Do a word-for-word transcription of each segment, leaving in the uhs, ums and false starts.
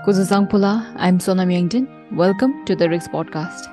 Kuzuzangpula, I'm Sonam Yangdin. Welcome to the Rigs Podcast.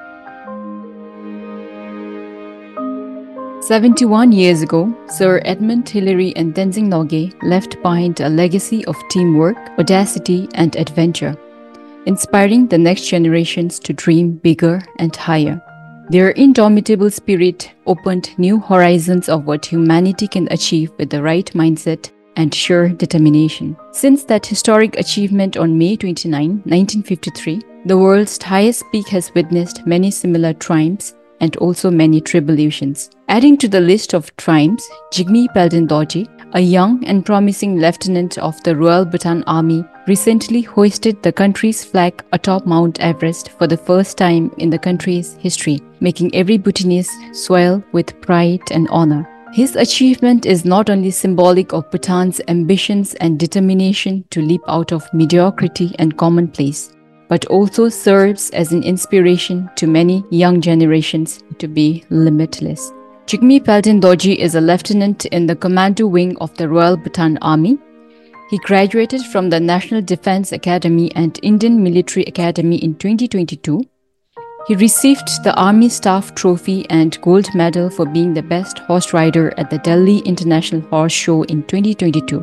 seventy-one years ago, Sir Edmund Hillary and Tenzing Norgay left behind a legacy of teamwork, audacity, and adventure, inspiring the next generations to dream bigger and higher. Their indomitable spirit opened new horizons of what humanity can achieve with the right mindset and sheer determination. Since that historic achievement on May twenty-ninth, nineteen fifty-three, the world's highest peak has witnessed many similar triumphs and also many tribulations. Adding to the list of triumphs, Jigme Palden Dorji, a young and promising lieutenant of the Royal Bhutan Army, recently hoisted the country's flag atop Mount Everest for the first time in the country's history, making every Bhutanese swell with pride and honor. His achievement is not only symbolic of Bhutan's ambitions and determination to leap out of mediocrity and commonplace, but also serves as an inspiration to many young generations to be limitless. Jigme Palden Dorji is a lieutenant in the Commando Wing of the Royal Bhutan Army. He graduated from the National Defense Academy and Indian Military Academy in twenty twenty-two. He received the Army Staff Trophy and Gold Medal for being the best horse rider at the Delhi International Horse Show in twenty twenty-two.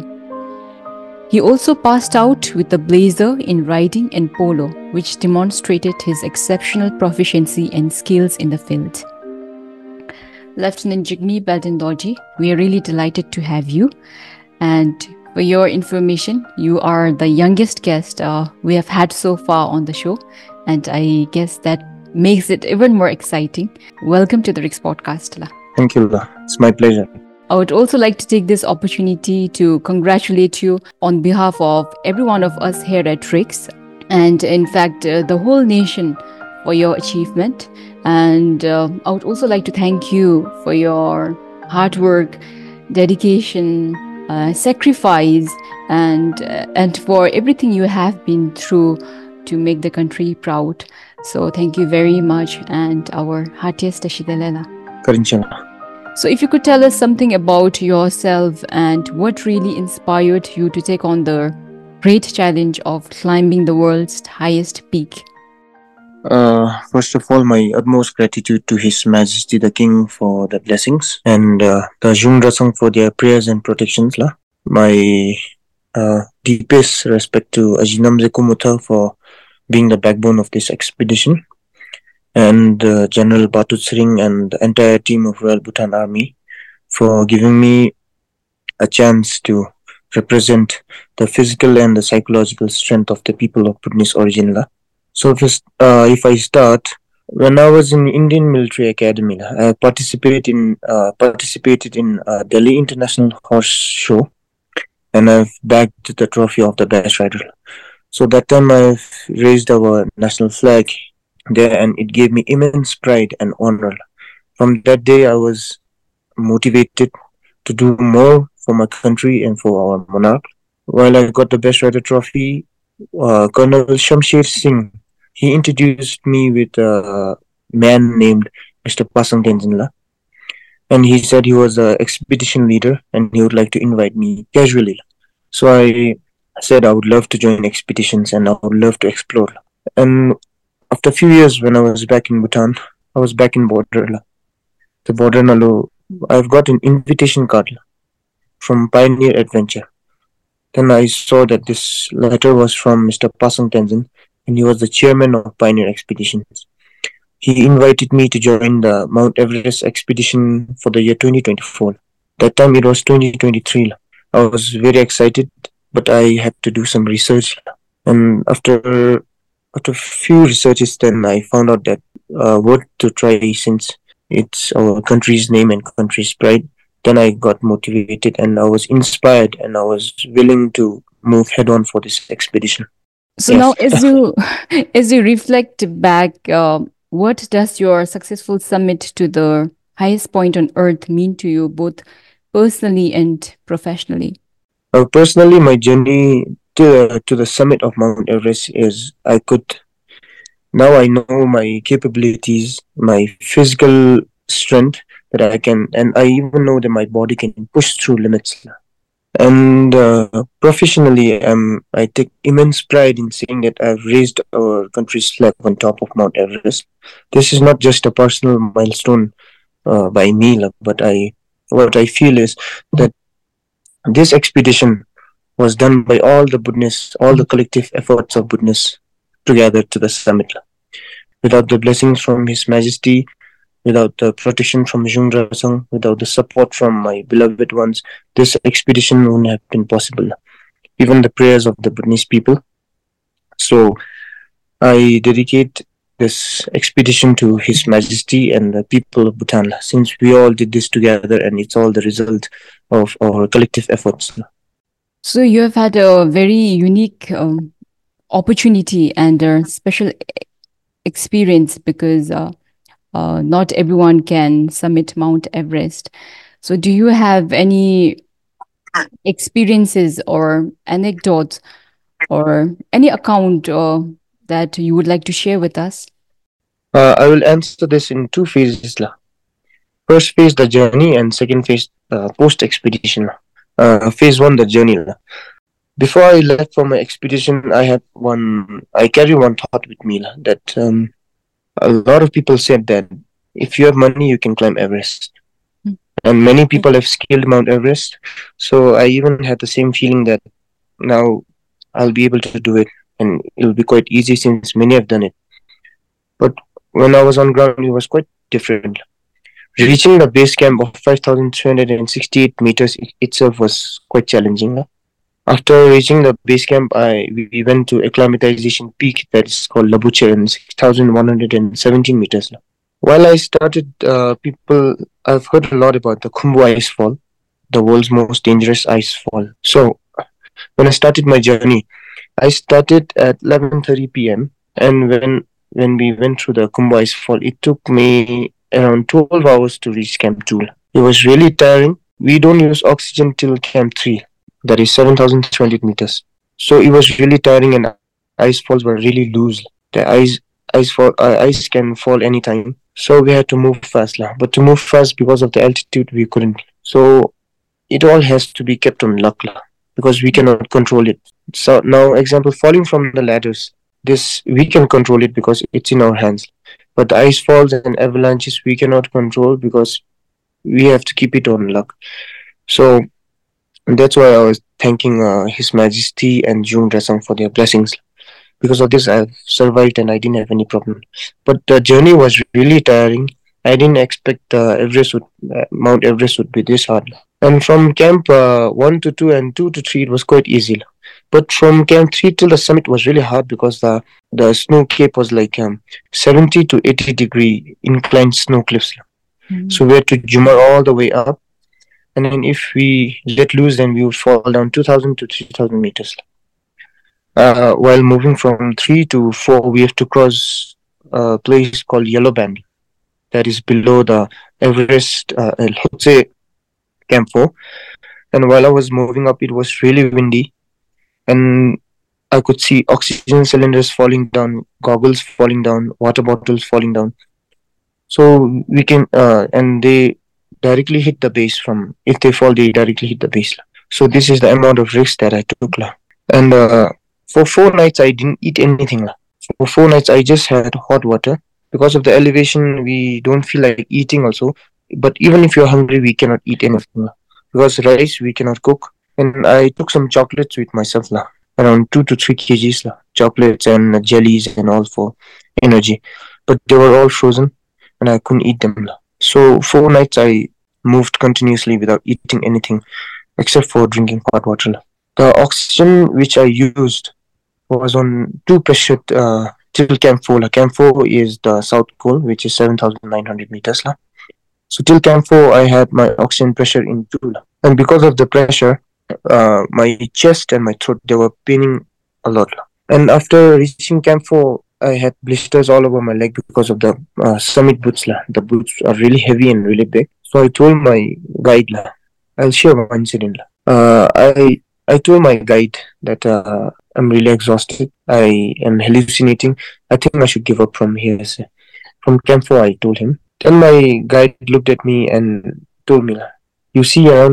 He also passed out with a blazer in riding and polo, which demonstrated his exceptional proficiency and skills in the field. Lieutenant Jigme Palden Dorji, we are really delighted to have you. And for your information, you are the youngest guest uh, we have had so far on the show. And I guess that makes it even more exciting. Welcome to the Rigs Podcast. La. Thank you, La. It's my pleasure. I would also like to take this opportunity to congratulate you on behalf of every one of us here at Rigs, and in fact, uh, the whole nation for your achievement. And uh, I would also like to thank you for your hard work, dedication, uh, sacrifice, and uh, and for everything you have been through to make the country proud. So thank you very much, and our heartiest Tashidalela. Karinchana. So if you could tell us something about yourself and what really inspired you to take on the great challenge of climbing the world's highest peak. Uh, first of all, my utmost gratitude to His Majesty the King for the blessings, and uh, the Jungrasang for their prayers and protections. La. My uh, deepest respect to Ajinamze Kumutha for being the backbone of this expedition, and uh, General Batut Sring and the entire team of Royal Bhutan Army for giving me a chance to represent the physical and the psychological strength of the people of Bhutanese origin. La. So if, uh, if I start, when I was in Indian Military Academy, I participated in uh, participated in uh, Delhi International Horse Show, and I've bagged the trophy of the best rider. So that time I've raised our national flag there, and it gave me immense pride and honor. From that day, I was motivated to do more for my country and for our monarch. While I got the best rider trophy, uh, Colonel Shamsher Singh, he introduced me with a man named Mister Pasang Tenzin, and he said he was an expedition leader and he would like to invite me casually. So I said I would love to join expeditions and I would love to explore. And after a few years, when I was back in Bhutan, I was back in border. The border Nalu, I've got an invitation card from Pioneer Adventure. Then I saw that this letter was from Mister Pasang Tenzin, and he was the chairman of Pioneer Expeditions. He invited me to join the Mount Everest expedition for the year twenty twenty-four. That time it was twenty twenty-three. I was very excited, but I had to do some research. And after after a few researches, then I found out that uh, what to try, since it's our country's name and country's pride. Then I got motivated and I was inspired and I was willing to move head on for this expedition. So Yes. now, as you as you reflect back, uh, what does your successful summit to the highest point on earth mean to you, both personally and professionally? Uh, personally, my journey to, uh, to the summit of Mount Everest is I could, now I know my capabilities, my physical strength that I can, and I even know that my body can push through limits. And uh, professionally, um, I take immense pride in saying that I've raised our country's flag on top of Mount Everest. This is not just a personal milestone uh, by me, lah, but I what I feel is that this expedition was done by all the Buddhists, all the collective efforts of Buddhists together to the summit. lah. Without the blessings from His Majesty, without the protection from Jung Rasang, without the support from my beloved ones, this expedition wouldn't have been possible. Even the prayers of the Buddhist people. So I dedicate this expedition to His Majesty and the people of Bhutan, since we all did this together and it's all the result of our collective efforts. So you have had a very unique um, opportunity and a special experience because uh, uh, not everyone can summit Mount Everest. So do you have any experiences or anecdotes or any account uh, that you would like to share with us? Uh, I will answer this in two phases. lah. First phase, the journey, and second phase, uh, post-expedition. Uh, phase one, the journey. lah. Before I left for my expedition, I had one, I carry one thought with me lah, that um, a lot of people said that if you have money, you can climb Everest. Mm. And many people have scaled Mount Everest. So I even had the same feeling that now I'll be able to do it and it'll be quite easy since many have done it. But when I was on ground, it was quite different. Reaching the base camp of five thousand three hundred sixty-eight meters itself was quite challenging. After reaching the base camp, I we went to acclimatization peak that is called Labuche and six thousand one hundred seventeen meters. While I started, uh, people, I've heard a lot about the Khumbu ice fall, the world's most dangerous ice fall. So when I started my journey, I started at eleven thirty p.m. and when when we went through the Khumbu ice fall, it took me around twelve hours to reach Camp two. It was really tiring. We don't use oxygen till Camp three, that is seven thousand three hundred meters. So it was really tiring and ice falls were really loose. The ice ice fall uh, ice can fall anytime. So we had to move fast. lah. But to move fast because of the altitude, we couldn't. So it all has to be kept on luck lah, because we cannot control it. So now, example, falling from the ladders, this we can control it because it's in our hands. But the ice falls and avalanches we cannot control because we have to keep it on luck. So that's why I was thanking uh, His Majesty and Jung Rasang for their blessings. Because of this, I've survived and I didn't have any problem. But the journey was really tiring. I didn't expect uh, Everest would, uh, Mount Everest would be this hard. And from camp uh, one to two and two to three, it was quite easy. But from camp three till the summit was really hard because the the snow cape was like um, seventy to eighty degree inclined snow cliffs. Mm. So we had to jump all the way up. And then if we let loose, then we would fall down two thousand to three thousand meters. Uh, while moving from three to four, we have to cross a place called Yellow Band. That is below the Everest, uh, Lhotse Camp four. And while I was moving up, it was really windy. And I could see oxygen cylinders falling down, goggles falling down, water bottles falling down. So we can, uh, and they directly hit the base from, if they fall, they directly hit the base. So this is the amount of risk that I took. And uh, for four nights, I didn't eat anything. For four nights, I just had hot water. Because of the elevation, we don't feel like eating also. But even if you're hungry, we cannot eat anything. Because rice, we cannot cook. And I took some chocolates with myself, lah, around two to three kgs, lah, chocolates and jellies and all for energy. But they were all frozen and I couldn't eat them. Lah. So four nights I moved continuously without eating anything except for drinking hot water. Lah. The oxygen which I used was on two pressure uh, till Camp four. Lah. Camp four is the South Col, which is seven thousand nine hundred meters. Lah. So till Camp four, I had my oxygen pressure in two. Lah. And because of the pressure, uh, my chest and my throat, they were paining a lot. Lah. And after reaching Camp four, I had blisters all over my leg because of the uh, summit boots. Lah. The boots are really heavy and really big. So I told my guide, lah, I'll share one incident. Lah. Uh, I I told my guide that uh, I'm really exhausted. I am hallucinating. I think I should give up from here. So from Camp four, I told him. Then my guide looked at me and told me, you see around,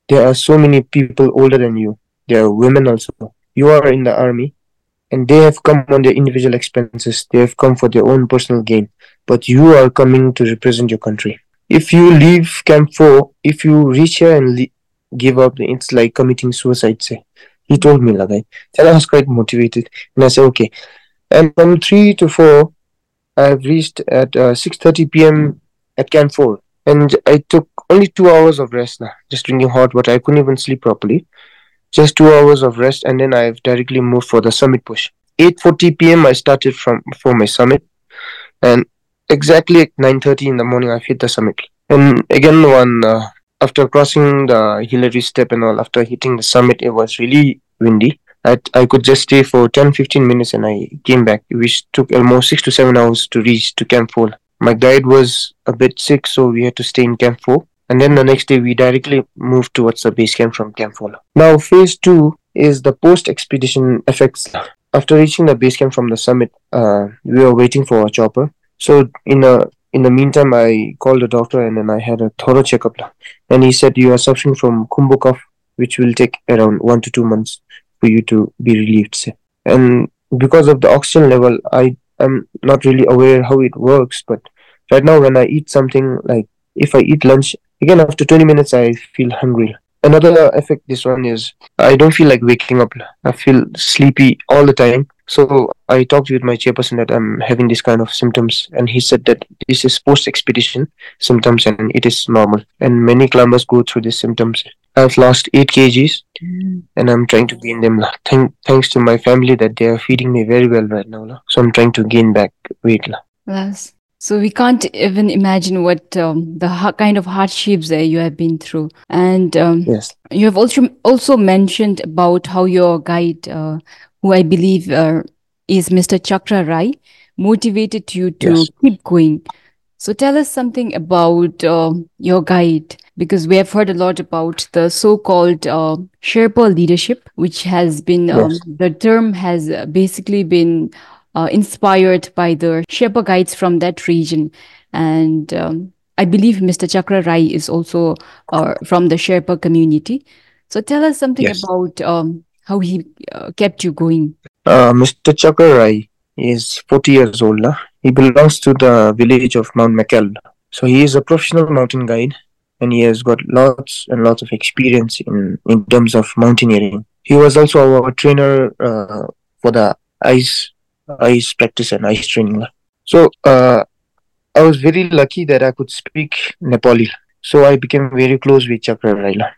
There are so many people older than you. There are women also. You are in the army, and they have come on their individual expenses. They have come for their own personal gain. But you are coming to represent your country. If you leave Camp four, if you reach here and le- give up, it's like committing suicide, say. He told me like that. Then I was quite motivated. And I said, okay. And from three to four, I've reached at uh, six thirty p m at Camp four. And I took only two hours of rest now, just drinking hot water. I couldn't even sleep properly. Just two hours of rest, and then I've directly moved for the summit push. eight forty p m I started from for my summit, and exactly at nine thirty in the morning I've hit the summit. And again, one uh, after crossing the Hillary step and all, after hitting the summit, it was really windy. I, I could just stay for ten fifteen minutes and I came back, which took almost six to seven hours to reach to Camp four. My guide was a bit sick, so we had to stay in Camp four. And then the next day, we directly moved towards the base camp from Camp four. Now, phase two is the post expedition effects. After reaching the base camp from the summit, uh, we were waiting for a chopper. So, in a in the meantime, I called the doctor and then I had a thorough checkup. And he said, you are suffering from Kumbu cough, which will take around one to two months for you to be relieved. Say. And because of the oxygen level, I am not really aware how it works. But right now, when I eat something, like if I eat lunch, again after twenty minutes, I feel hungry. Another effect this one is I don't feel like waking up. I feel sleepy all the time. So I talked with my chairperson that I'm having this kind of symptoms, and he said that this is post-expedition symptoms and it is normal. And many climbers go through these symptoms. I've lost eight kgs, Mm. and I'm trying to gain them. lah. Thank, thanks to my family that they are feeding me very well right now. lah. So I'm trying to gain back weight. lah. Yes. So we can't even imagine what um, the ha- kind of hardships that you have been through. And um, Yes. you have also also mentioned about how your guide, uh, who I believe uh, is Mister Chakra Rai, motivated you to Yes. keep going. So tell us something about uh, your guide, because we have heard a lot about the so-called uh, Sherpa leadership, which has been um, Yes. the term has uh, basically been uh, inspired by the Sherpa guides from that region, and um, I believe Mister Chakra Rai is also uh, from the Sherpa community. So tell us something Yes. about um, how he uh, kept you going. Uh, Mister Chakra Rai is forty years old. lah. He belongs to the village of Mount Mackel. So he is a professional mountain guide and he has got lots and lots of experience in, in terms of mountaineering. He was also our trainer uh, for the ice ice practice and ice training. lah. So uh, I was very lucky that I could speak Nepali. So I became very close with Chakra Rai. lah.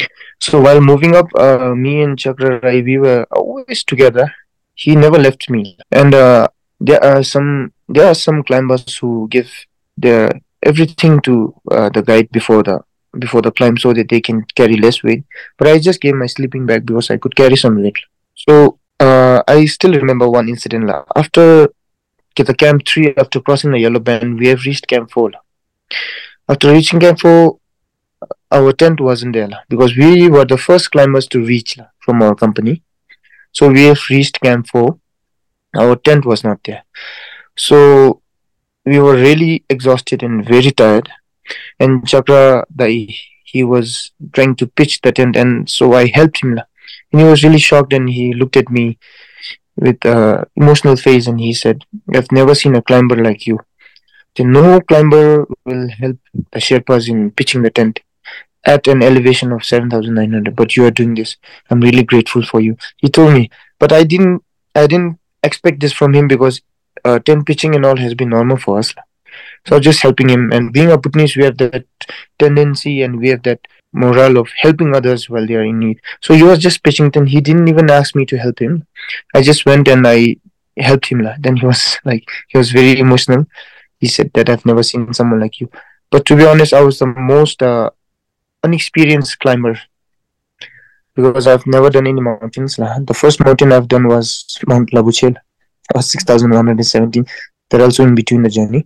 So while moving up, uh, me and Chakra Rai, we were always together. He never left me. And uh, there are some there are some climbers who give their everything to uh, the guide before the before the climb so that they can carry less weight. But I just gave my sleeping bag because I could carry some weight. So uh, I still remember one incident. lah. After okay, the camp three, after crossing the yellow band, we have reached camp four. lah. After reaching camp four, our tent wasn't there lah, because we were the first climbers to reach lah, from our company. So we have reached camp four. Our tent was not there. So we were really exhausted and very tired. And Chakra, the, he was trying to pitch the tent, and so I helped him. lah. And he was really shocked, and he looked at me with uh, emotional face, and he said, "I've never seen a climber like you. Then no climber will help the Sherpas in pitching the tent at an elevation of seven thousand nine hundred, but you are doing this. I'm really grateful for you." He told me, but I didn't I didn't expect this from him because uh, tent pitching and all has been normal for us. So I was just helping him, and being a Bhutanese, we have that tendency and we have that morale of helping others while they are in need. So he was just pitching tent. He didn't even ask me to help him. I just went and I helped him. lah. Then he was like, he was very emotional. He said that I've never seen someone like you. But to be honest, I was the most uh, unexperienced climber because I've never done any mountains. lah. The first mountain I've done was Mount Labuchel, uh, six thousand one hundred seventeen. They're also in between the journey.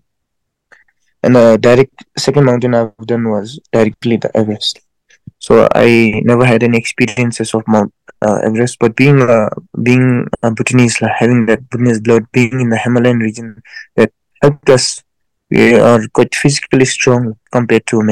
And the direct second mountain I've done was directly the Everest. So I never had any experiences of Mount uh, Everest. But being uh, being a Bhutanese, lah, having that Bhutanese blood, being in the Himalayan region, that helped us. We are quite physically strong compared to many.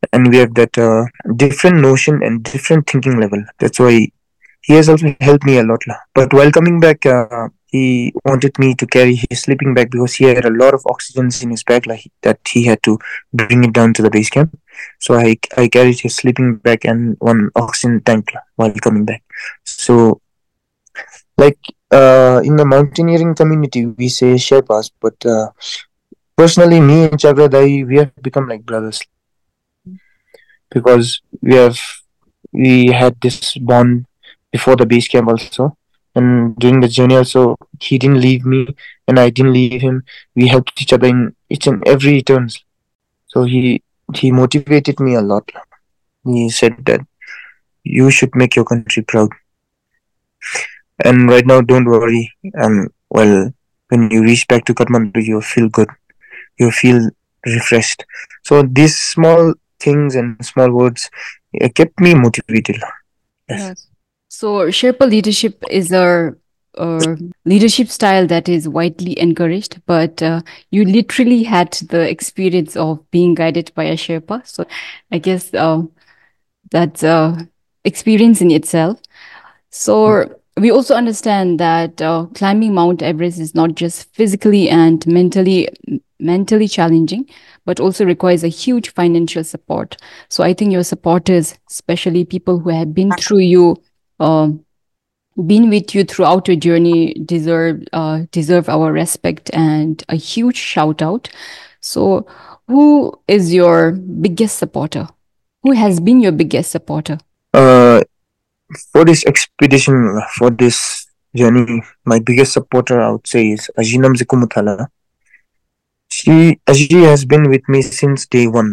and we have that uh, different notion and different thinking level. That's why he has also helped me a lot lah. But while coming back, uh, he wanted me to carry his sleeping bag because he had a lot of oxygens in his bag like that he had to bring it down to the base camp. So I, I carried his sleeping bag and one oxygen tank lah, while coming back. So like uh, in the mountaineering community, we say Sherpas, but uh, personally, me and Chagradai, we have become like brothers because we have we had this bond before the base camp also, and during the journey also, he didn't leave me and I didn't leave him. We helped each other in each and every turns. So he he motivated me a lot. He said that you should make your country proud, and right now don't worry. And well, when you reach back to Kathmandu, you'll feel good. You feel refreshed. So these small things and small words uh, kept me motivated. Yes. Yes. So Sherpa leadership is a, a leadership style that is widely encouraged, but uh, you literally had the experience of being guided by a Sherpa. So I guess uh, that's a experience in itself. So we also understand that uh, climbing Mount Everest is not just physically and mentally mentally challenging, but also requires a huge financial support. So I think your supporters, especially people who have been through you, uh, been with you throughout your journey, deserve uh, deserve our respect and a huge shout out. So, who is your biggest supporter? Who has been your biggest supporter? Uh, for this expedition, for this journey, my biggest supporter, I would say, is Ajinam Zikumuthala. She, Aji has been with me since day one.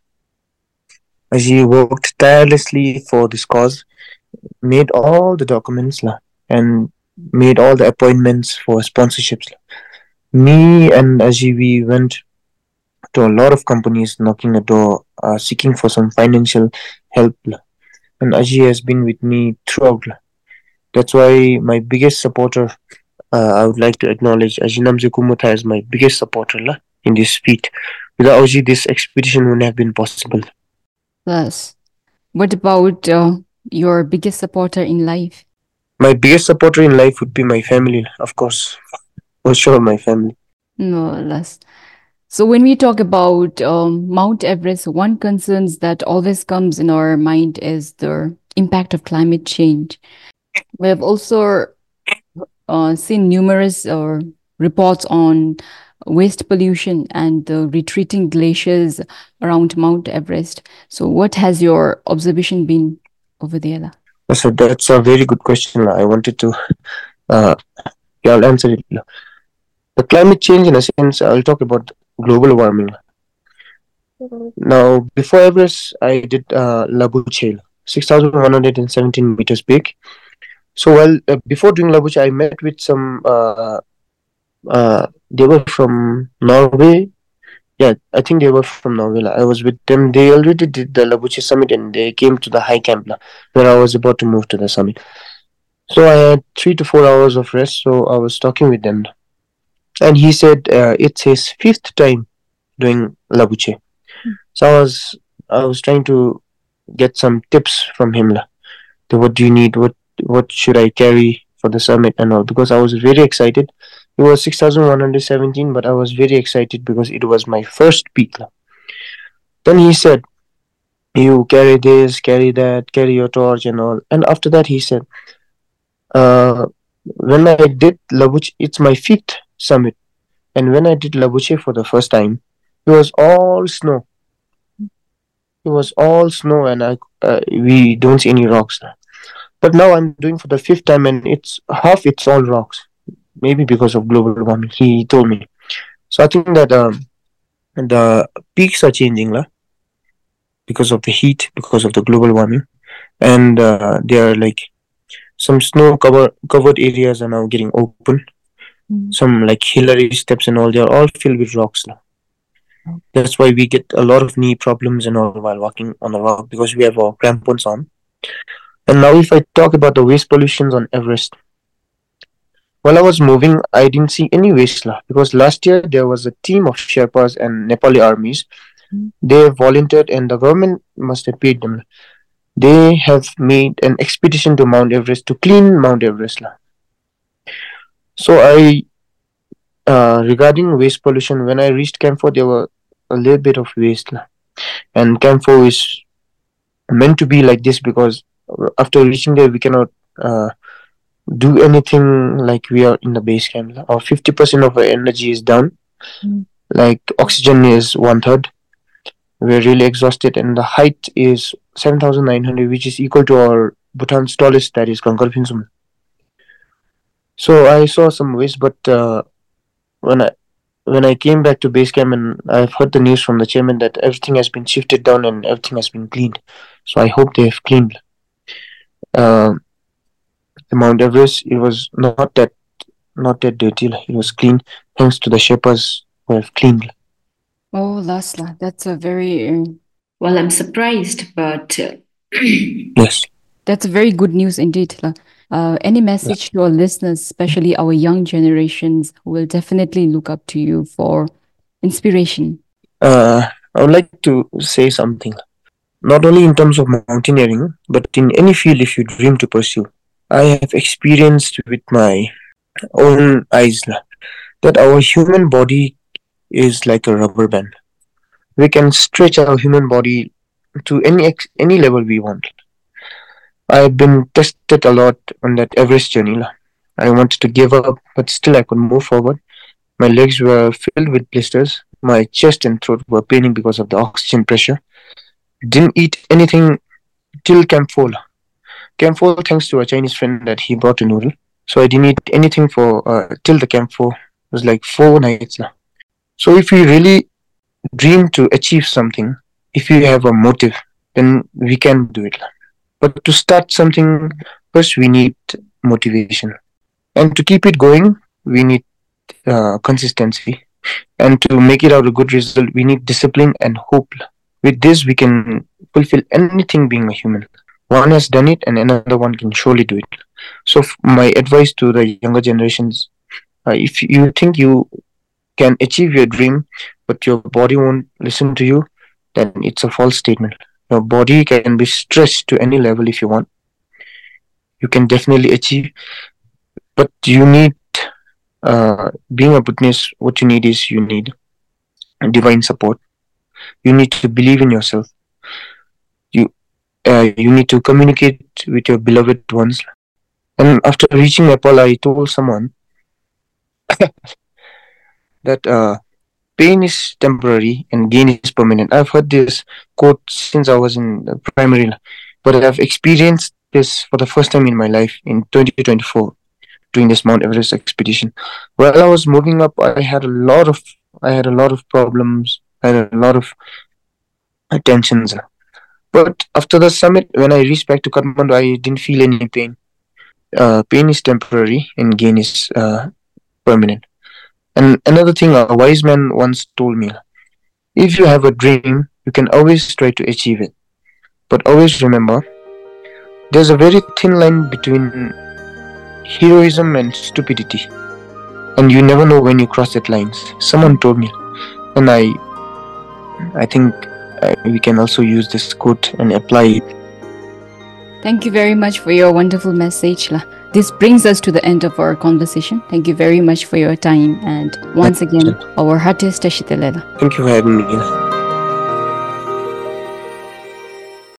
Aji worked tirelessly for this cause, made all the documents la, and made all the appointments for sponsorships. La. Me and Aji, we went to a lot of companies knocking the door, uh, seeking for some financial help. La. And Aji has been with me throughout. La. That's why my biggest supporter, uh, I would like to acknowledge Ajinam Kumutha as my biggest supporter la, in this feat. Without Aji, this expedition wouldn't have been possible. Plus, what about uh, your biggest supporter in life? My biggest supporter in life would be my family, of course. For sure, my family. No, less. So when we talk about um, Mount Everest, one concerns that always comes in our mind is the impact of climate change. We have also uh, seen numerous uh, reports on waste pollution and the retreating glaciers around Mount Everest. So what has your observation been over there? La? So that's a very good question. la. I wanted to, uh, yeah, I'll answer it. la. The climate change, in a sense, I'll talk about global warming. Now, before Everest, I did uh, Labuche, six thousand one hundred seventeen meters peak. So, well, uh, before doing Labuche, I met with some, uh, uh, they were from Norway. Yeah, I think they were from Norway. la. I was with them. They already did the Labuche summit and they came to the high camp la, where I was about to move to the summit. So, I had three to four hours of rest. So, I was talking with them. And he said uh, it's his fifth time doing Labuche. So I was I was trying to get some tips from him. la. The, what do you need? What what should I carry for the summit and all? Because I was very excited. It was six thousand one hundred seventeen, but I was very excited because it was my first peak. la. Then he said, "You carry this, carry that, carry your torch and all." And after that, he said, uh, "When I did Labuche, it's my fifth summit, and when I did Labuche for the first time, it was all snow. It was all snow, and I uh, we don't see any rocks. But now I'm doing for the fifth time, and it's half it's all rocks. Maybe because of global warming." He told me. So I think that um, the peaks are changing, la, because of the heat, because of the global warming, and uh, they are like some snow cover covered areas are now getting open. Mm. Some like Hillary steps and all, they are all filled with rocks now. That's why we get a lot of knee problems and all while walking on the rock because we have our crampons on. And now, if I talk about the waste pollutions on Everest, while I was moving, I didn't see any waste lah because last year there was a team of Sherpas and Nepali armies. Mm. They volunteered and the government must have paid them. They have made an expedition to Mount Everest to clean Mount Everest. lah. So I, uh, regarding waste pollution, when I reached Camp four, there were a little bit of waste. lah. And Camp four is meant to be like this because after reaching there, we cannot uh, do anything like we are in the base camp. lah. Or fifty percent of our energy is down. Mm. Like oxygen is one third. We're really exhausted, and the height is seven thousand nine hundred, which is equal to our Bhutan's tallest, that is Gangkar Phinsum. So I saw some waste, but uh, when I when I came back to base camp, and I've heard the news from the chairman that everything has been shifted down and everything has been cleaned. So I hope they have cleaned. Uh, the Mount Everest, it was not that not that dirty. It was clean thanks to the Sherpas who have cleaned. Oh, Lasla, that's a very uh, well. I'm surprised, but uh, Yes. that's a very good news indeed. lah. Uh, any message to our listeners, especially our young generations, who will definitely look up to you for inspiration? Uh, I would like to say something. Not only in terms of mountaineering, but in any field if you dream to pursue. I have experienced with my own eyes lah, that our human body is like a rubber band. We can stretch our human body to any ex- any level we want. I've been tested a lot on that Everest journey. lah. I wanted to give up, but still I could move forward. My legs were filled with blisters. My chest and throat were paining because of the oxygen pressure. Didn't eat anything till Camp four. lah. Camp four, thanks to a Chinese friend that he brought a noodle. So I didn't eat anything for uh, till the Camp four. It was like four nights. lah. So if we really dream to achieve something, if you have a motive, then we can do it. lah. But to start something, first we need motivation. And to keep it going, we need uh, consistency. And to make it out a good result, we need discipline and hope. lah. With this, we can fulfill anything being a human. One has done it, and another one can surely do it. So, f- my advice to the younger generations: uh, if you think you can achieve your dream, but your body won't listen to you, then it's a false statement. Your body can be stretched to any level if you want. You can definitely achieve, but you need, uh, being a Buddhist, what you need is you need divine support. You need to believe in yourself. You uh, you need to communicate with your beloved ones. And after reaching Nepal, I told someone that uh, pain is temporary and gain is permanent. I've heard this quote since I was in the primary, but I've experienced this for the first time in my life in twenty twenty-four during this Mount Everest expedition. While I was moving up, I had a lot of I had a lot of problems. I had a lot of uh, tensions. But after the summit, when I reached back to Kathmandu, I didn't feel any pain. Uh, pain is temporary and gain is uh, permanent. And another thing, a wise man once told me: if you have a dream, you can always try to achieve it. But always remember, there's a very thin line between heroism and stupidity. And you never know when you cross that line. Someone told me, and I, I think uh, we can also use this quote and apply it. Thank you very much for your wonderful message. lah. This brings us to the end of our conversation. Thank you very much for your time. And once again, our heartiest Tashitelela. Thank you for having me.